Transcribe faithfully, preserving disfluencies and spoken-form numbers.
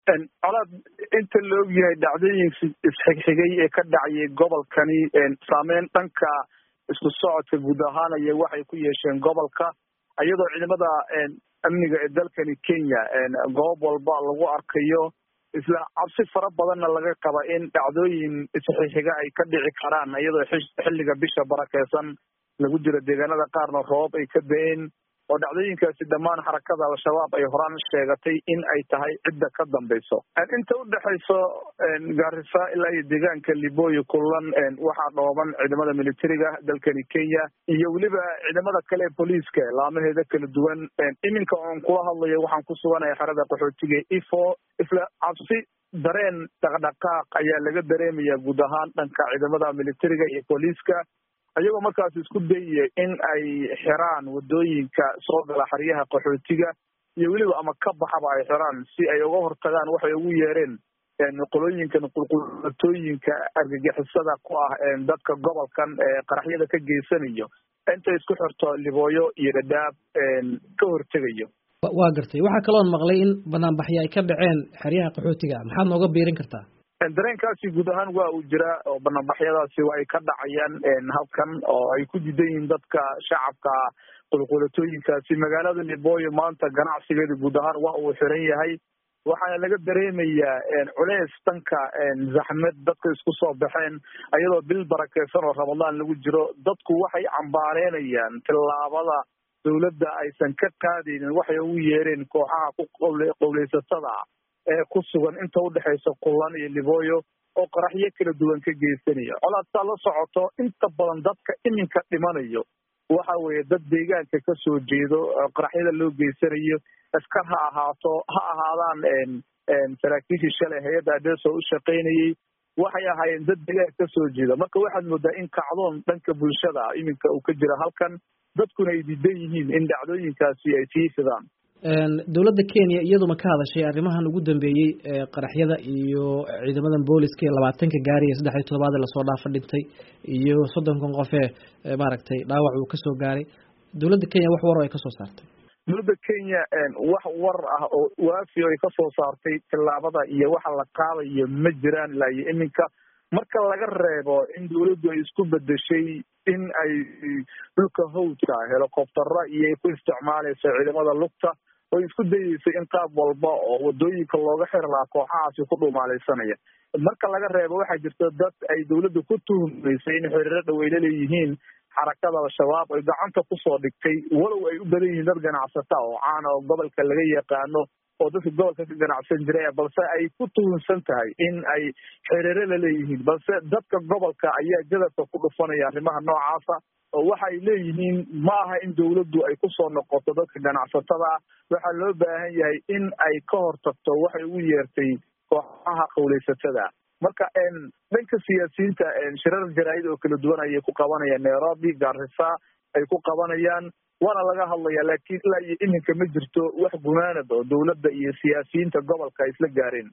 colaad inta la ogyahay dhacdooyinka isxigxigay ee ka dhacayay gobolkani saameyn dhanka isku socodka guud ahaanaya waxay ku yeesheen gobolka iyadoo ciidamada amniga ee dalkani Kenya goob walba lagu arkayo isla cabsi fara badanna laga qaba in dhacdooyin isxixiga ay ka dhici karaan iyadoo xilliga bisha barakeysan lagu jiro deegaanada qaarna roob ay ka da'een oo dhacdooyinkaasi dhammaan xarakada al-shabaab ay horaan sheegatay in ay tahay cidda ka dambayso inta u dhaxayso Garissa ilaa iyo deegaanka Liboyo kulan waxaa dhooban ciidamada militariga dalkani Kenya iyo waliba ciidamada kale ee booliiska laamaheeda kala duwan iminka aan kula hadlayo waxaan ku suganahay xarada qaxootiga Ifo isla cabsi dareen dhaqdhaqaaq ayaa laga dareemayaa guud ahaan dhanka ciidamada militariga iyo booliiska ayagoo markaas isku dayay in ay xiraan wadooyinka soo gala xariyaha qaxootiga iyo waliba ama ka baxaba ay xiraan si ay uga hortagaan waxay ugu yeereen qolooyinkan qulqulatooyinka argagixisada ku ah dadka gobolkan ee qaraxyada ka geysanayo inta isku xirto Liboyo iyo Dadaab ka hortagayo waa gartay waxa kale oo maqlay in banaanbaxyo ay ka dhaceen xariyaha qaxootiga maxaad nooga biirin kartaa dareenkaasi guud ahaan waa uu jira oo banaanbaxyadaasi waa ay ka dhacayaan halkan oo ay ku diidan yihiin dadka shacabka qulqulatooyinkaasi magaalada Liboyo maanta ganacsigeeda guud ahaan waa uu xiran yahay waxaana laga dareemayaa culeys dhanka zaxmad dadka isku soo baxeen iyadoo bil barakeysan oo Ramadaan lagu jiro dadku waxay cambaareenayaan tilaabada dawladda aysan ka qaadaynin waxay ugu yeereen kooxaha ku qowleysatada ee ku sugan inta u dhaxaysa Kulan iyo Liboyo oo qaraxyo kala duwan ka geysanaya colaadta la socoto inta badan dadka iminka dhimanayo waxa weeye dad deegaanka ka soo jeedo qaraxyada loo geysanayo askar ha ahaato ha ahaadaan een saraakiisha shalay hay'adda adeeso u shaqeynayay waxay ahaayeen dad deegaanka ka soo jeeda marka waxaad moodaa in kacdoon dhanka bulshada iminka uu ka jira halkan dadkuna ay diidan yihiin in dhacdooyinkaasi ay sii fidaan dawladda Kenya iyadu ma ka hadashay arrimahan ugu dambeeyay qaraxyada iyo ciidamadan booliska ee labaatanka gaari ee saddex iyo toban la soo dhaaf dhintay iyo soddon qof ee maaragtay dhaawac uu ka soo gaaray dawladda Kenya wax war ay ka soo saartay dawladda Kenya wax war ah oo waafi ay ka soo saartay tilaabada iyo waxa la qaadayo ma jiraan ilaa iminka marka laga reebo in dawladdu ay isku bedeshay in ay dhulka hawdka helicoptera iyo ku isticmaalayso ciidamada lugta oo isku dayeysay in qaab walba oo wadooyinka looga xir lahaa kooxahaasi ku dhumaalaysanaya marka laga reebo waxaa jirta dad ay dawladdu ku tuhmaysay in xiriir dhow ay leeyihiin xarakada al-shabaab ay gacanta ku soo dhigtay walow ay u badan yihiin dad ganacsata oo caan oo gobolka laga yaqaano oo dadka gobolka ka ganacsan jiray balse ay ku tuhunsan tahay in ay xiriir la leeyihiin balse dadka gobolka ayaa jadabka ku dhufanaya arrimaha noocaasa oo waxay leeyihiin ma aha in dawladdu ay ku soo noqoto dadka ganacsatada waxa loo baahan yahay in ay ka hortagto waxay ugu yeertay kooxaha qowleysatada marka een dhanka siyaasiyiinta een shirar jaraa'id oo kala duwan ay ku qabanayaan Nairobi Garissa ay ku qabanayaan waana laga hadlayaa laakiin ilaa iyo iminka ma jirto wax gunaanad oo dawladda iyo siyaasiyiinta gobolka isla gaareen